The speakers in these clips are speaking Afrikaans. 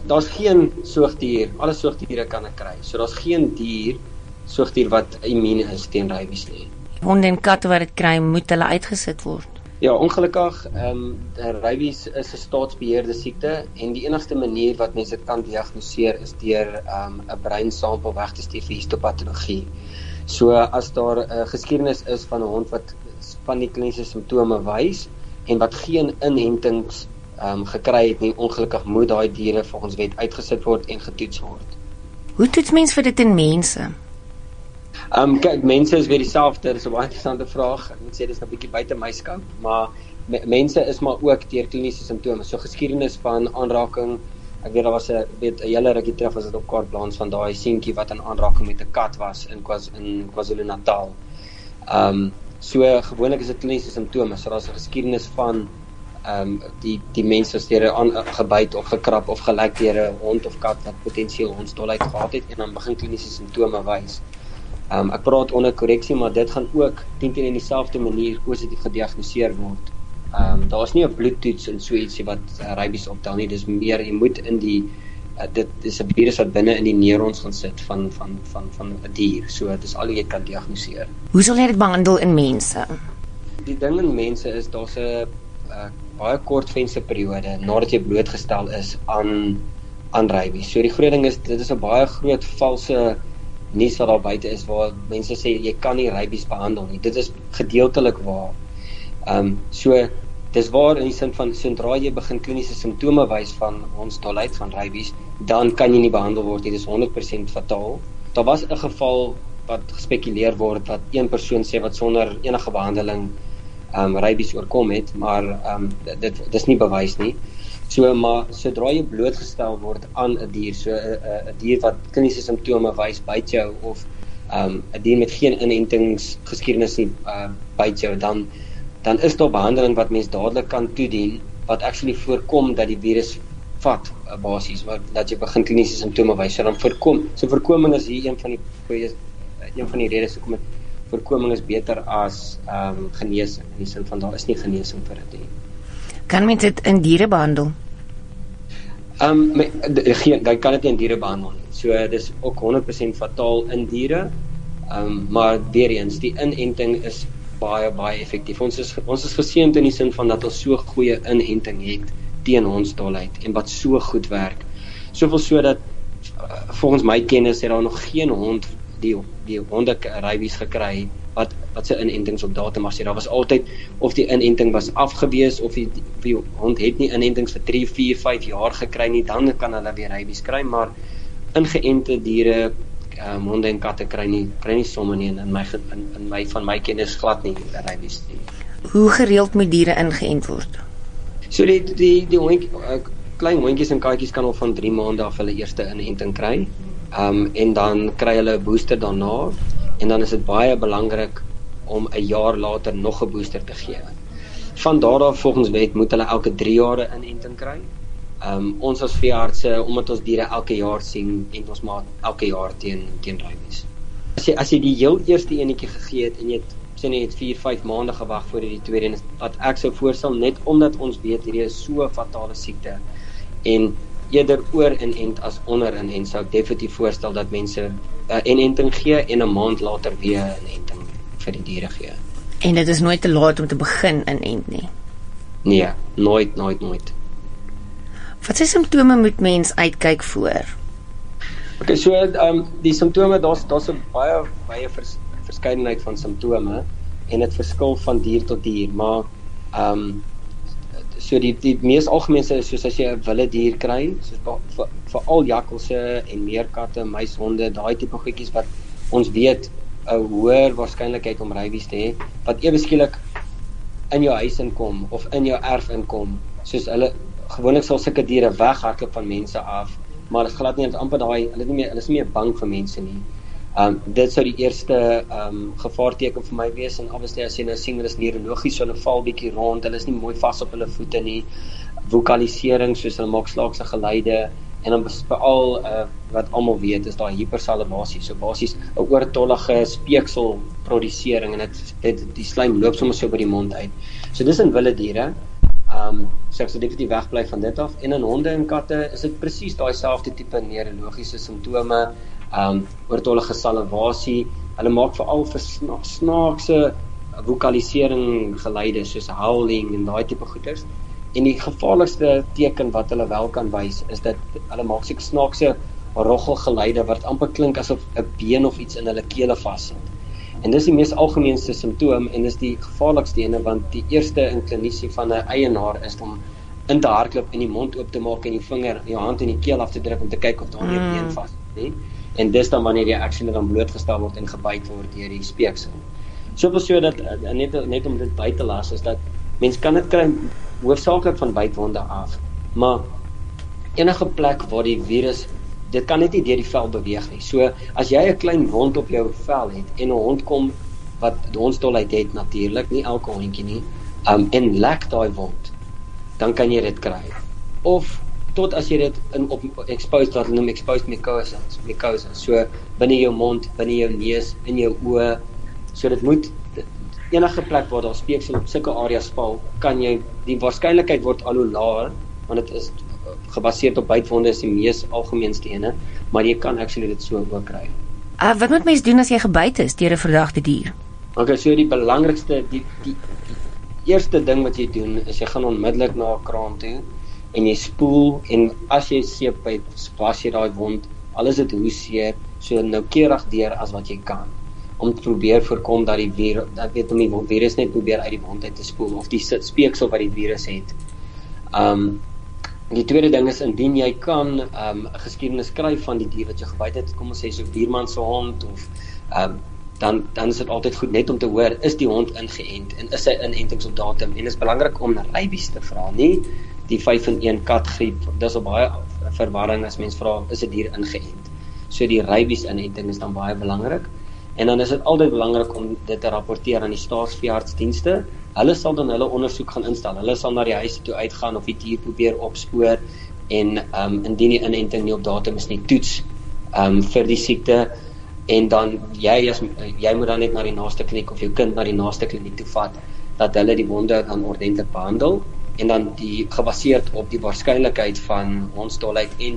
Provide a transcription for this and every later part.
daar's geen soogdier, alle soogdiere kan dit kry. So daar's geen soogdier wat immuun is teen rabies nie. Honde en katte wat dit kry, moet hulle uitgesit word. Ja, ongelukkig, rabies is 'n staatsbeheerde siekte en die enigste manier wat mense dit kan diagnoseer is deur 'n breinsampel weg te stuur vir histopatologie. So as daar 'n geskiedenis is van 'n hond wat van die kliniese simptome wys en wat geen inentings gekry het nie, ongelukkig moet daai diere volgens wet uitgesit word en getoets word. Hoe toets mens vir dit in mense? Kyk, mense is weer dieselfde, dis 'n baie interessante vraag. Ek moet sê dis 'n bietjie buite my scope, maar mense is maar ook deur kliniese simptome. So geskiedenis van aanraking, ek weet daar was 'n hele rukkie terug was dit op kaartplaas van daai seentjie wat in aanraking met 'n kat was in KwaZulu-Natal. So gewoonlik is dit kliniese simptome, so daar's 'n geskiedenis van die mense is deur gebyt of gekrap of gelek deur 'n hond of kat wat potensieel hondsdolheid gehad het en dan begin kliniese simptome wys. Ek praat onder korreksie, maar dit gaan ook teen dieselfde manier positief gediagnoseer word. Daar's nie 'n bloedtoets en so ietsie wat rabies optel nie, dis meer jy moet in dit is 'n virus wat binne in die neurons gaan sit van 'n dier. So dis al jy kan diagnoseer. Hoe sal jy dit behandel in mense? Die ding in mense is daar's 'n baie kort vensterperiode nadat jy blootgestel is aan rabies. So die groot ding is dit is 'n baie groot valse nuus wat daar buite is waar mense sê jy kan nie rabies behandel nie. Dit is gedeeltelik waar. So dis waar in die sin van sodra jy begin kliniese simptome wys van hondsdolheid van rabies, dan kan jy nie behandel word nie. Dit is 100% fataal. Daar was 'n geval wat gespekuleer word wat een persoon sê wat sonder enige behandeling rabies oorkom het, maar dit is nie bewys nie. So, maar sodra jy blootgestel word aan 'n dier, so 'n dier wat kliniese simptome wys byt jou of 'n dier met geen inentingsgeskiedenis nie byt jou, dan is daar behandeling wat mens dadelik kan toedien wat actually voorkom dat die virus vat basies, dat jy begin kliniese simptome wys. So dan voorkoming is hier een van die redes hoekom voorkoming is beter as genesing, in die sin van daar is nie genesing vir dit nie. Kan mens dit in diere behandel? Jy kan dit nie in diere behandel nie. So dis ook 100% fataal in diere, maar weer eens, die inenting is baie effektief. Ons is geseënd in die sin van dat ons so goeie inenting het teen hondsdolheid en wat so goed werk. Soveel so dat volgens my kennis het daar nog geen hond die honde rabies gekry wat sy inentings op datum was. Daar was altyd of die inenting was afgewees of die hond het nie inentings vir 3, 4, 5 jaar gekry nie, dan kan hulle weer rabies kry, maar ingeënte diere, honde en katte kry nie sommer nie, van my kennis glad nie rabies nie. Hoe gereeld moet diere ingeënt word? So die hondjie, klein hondjies en katjies kan al van 3 maande af hulle eerste inenting kry, en dan kry hulle 'n booster daarna, en dan is dit baie belangrik om 'n jaar later nog 'n booster te gee. Van daar af volgens wet moet hulle elke 3 jaar 'n inenting kry. Ons as veeartse, omdat ons diere elke jaar sien, en ons maar elke jaar teen rabies. As jy die heel eerste enetjie gegee het en jy het 4, 5 maande gewag voor die tweede een, wat ek sou voorstel, net omdat ons weet hierdie is so 'n fatale siekte en eerder oor inent as onder inent, sou ek definitief voorstel dat mense 'n inenting gee en 'n maand later weer 'n inenting vir die diere gee. En dit is nooit te laat om te begin inent nie? Nee, nooit. Wat se simptome moet mens uitkyk voor? Okay, so die simptome, daar's 'n baie verskeidenheid van simptome en dit verskil van dier tot dier, maar so die mees algemene is soos as jy 'n wilde dier kry, soos veral jakkalse en meerkatte, muishonde, daai tipe goedjies wat ons weet 'n hoër waarskynlikheid om rabies te hê, wat ewe skielik in jou huis inkom of in jou erf inkom, soos gewoonlik sal sulke diere weghardloop van mense af, maar dit is glad nie, dit is amper daai, hulle is nie meer bang vir mense nie. Dit sou die eerste gevaarteken vir my wees, en obviously as jy nou sien, hulle is neurologies, so hulle val bietjie rond, hulle is nie mooi vas op hulle voete nie, vokalisering, soos hulle maak slaakse geluide, en dan veral wat almal weet, is daai hypersalivasie, so basies 'n oortollige speekselprodusering, en die slaim loop sommer so by die mond uit. So dis in wilde diere. So ek sal definitief wegbly van dit af. En in honde en katte is dit presies daai selfde tipe neurologiese simptome, oortollige salivasie. Hulle maak veral vir snaakse vokalisering geluide soos howling en daai tipe goeters. En die gevaarlikste teken wat hulle wel kan wys is dat hulle maak seker snaakse roggelgeluide wat amper klink asof 'n been of iets in hulle kele vassit. En dis die mees algemeenste simptoom en dis die gevaarlikste ene, want die eerste inklinasie van 'n eienaar is om in te hardloop en die mond oop te maak en die vinger, jou hand in die keel af te druk om te kyk of daar nie 'n been vas is nie. En dis dan wanneer jy actually dan blootgestel word en gebyt word deur die speeksel. So dat net om dit by te las is dat mens kan dit kry hoofsaaklik van bytwonde af, maar enige plek waar die virus, dit kan net nie deur die vel beweeg nie. So as jy 'n klein wond op jou vel het en 'n hond kom wat hondsdolheid het natuurlik, nie elke hondjie nie, en lek daai wond, dan kan jy dit kry. Of tot as jy dit op exposed, wat hulle noem exposed mucosa, so binne jou mond, binne jou neus, in jou oë. So dit moet enige plek waar daar speeksel op sulke areas val, kan jy, die waarskynlikheid word al hoe laer, want dit is gebaseer op bytwonde is die mees algemeenste ene, maar jy kan actually dit so ook kry. Wat moet mens doen as jy gebyt is deur 'n verdagte dier? Okay, so die belangrikste, die eerste ding wat jy doen, is jy gaan onmiddellik na 'n kraan toe, en jy spoel, en as jy seep het, was jy daai wond, al is dit hoe seer, so noukeurig deur as wat jy kan, om te probeer voorkom dat die virus, om die virus net probeer uit die wond uit te spoel, of die speeksel wat die virus het. Die tweede ding is, indien jy kan 'n geskiedenis skryf van die dier wat jy gebyt het, kom ons sê so buurman se hond, of dan is dit altyd goed net om te hoor, is die hond ingeënt, en is sy inentings op datum, en is belangrik om na rabies te vra, nie die 5-in-1 katgriep, dis al baie verwarring as mens vra, is 'n dier ingeënt. So die rabies inenting is dan baie belangrik, en dan is dit altyd belangrik om dit te rapporteer aan die staatsveeartsdienste. Hulle sal dan hulle ondersoek gaan instel. Hulle sal na die huis toe uitgaan of die dier probeer opspoor en indien die inenting nie op datum is nie, toets vir die siekte, en dan jy moet dan net na die naaste kliniek of jou kind na die naaste kliniek toe vat, dat hulle die wonde dan ordentlik behandel, en dan gebaseerd op die waarskynlikheid van hondsdolheid en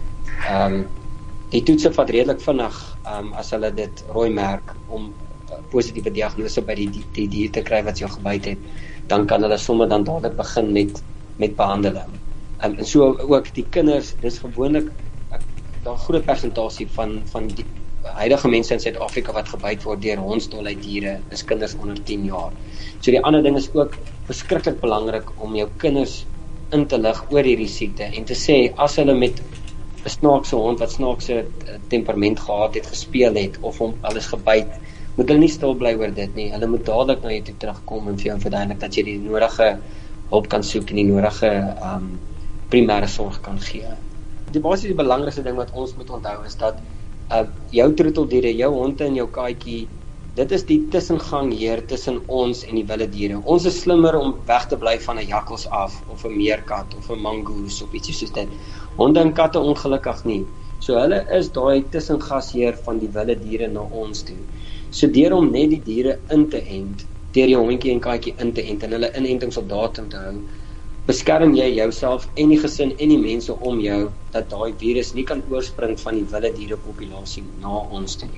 die toetse vat redelik vinnig as hulle dit rooi merk om positiewe diagnose by die dier te kry wat jou gebyt het, dan kan hulle sommer dan dadelik begin met behandeling. En so ook die kinders, dis gewoonlik daar groot persentasie van die huidige mense in Suid-Afrika wat gebyt word deur hondsdolheid diere, is kinders onder 10 jaar. So die ander ding is ook verskriklik belangrik om jou kinders in te lig oor hierdie siekte en te sê, as hulle met 'n snaakse hond wat snaakse temperament gehad het, gespeel het, of hom alles gebyt, moet hulle nie stil bly oor dit nie. Hulle moet dadelik na jou toe terugkom en vir jou verduidelik dat jy die nodige hulp kan soek en die nodige primêre sorg kan gee. Die basiese belangrikste ding wat ons moet onthou is dat jou troeteldiere, jou honde en jou katjie, dit is die tussengang hier tussen ons en die wilde diere. Ons is slimmer om weg te bly van 'n jakkals af, of 'n meerkat, of 'n mangoes, of ietsie soos dit. Honde en katte ongelukkig nie. So hulle is daai tussengasheer van die wilde diere na ons toe. So deur om net die diere in te ent, deur jou hondjie en katjie in te ent, en hulle inentings op datum te hou, beskerm jy jouself en die gesin en die mense om jou, dat daai virus nie kan oorspring van die wilde dierepopulasie na ons toe.